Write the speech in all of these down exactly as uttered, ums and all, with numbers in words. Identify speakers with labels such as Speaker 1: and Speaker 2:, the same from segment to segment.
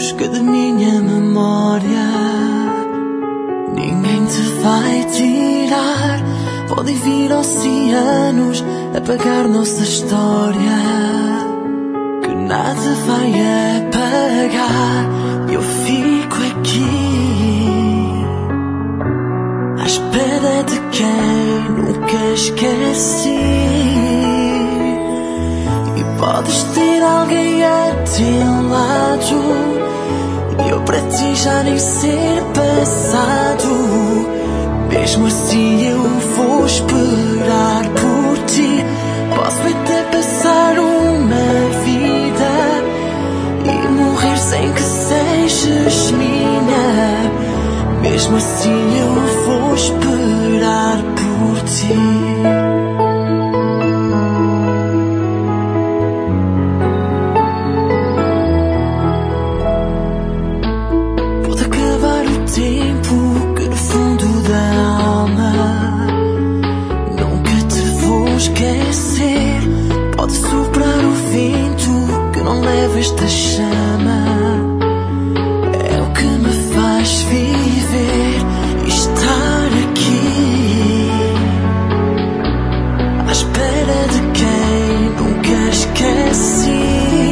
Speaker 1: que de minha memória ninguém te vai tirar. Podem vir oceanos apagar nossa história, que nada vai apagar. Eu fico aqui à espera de quem nunca esqueci. E podes ter alguém a teu lado, eu para ti já nem ser passado. Mesmo assim eu vou esperar por ti. Posso até passar uma vida e morrer sem que sejas minha. Mesmo assim eu vou esperar por ti. Pode soprar o vento que não leva esta chama. É o que me faz viver e estar aqui à espera de quem nunca esqueci.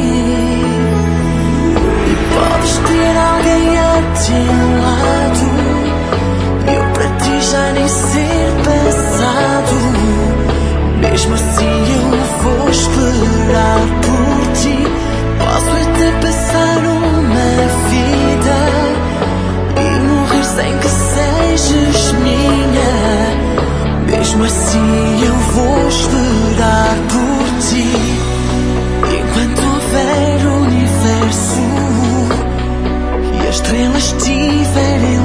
Speaker 1: E podes ter alguém a teu lado, eu para ti já nem ser passado. Mesmo assim eu vou esperar por ti. Posso até passar uma vida e morrer sem que sejas minha. Mesmo assim eu vou esperar por ti. Enquanto houver universo e as estrelas estiverem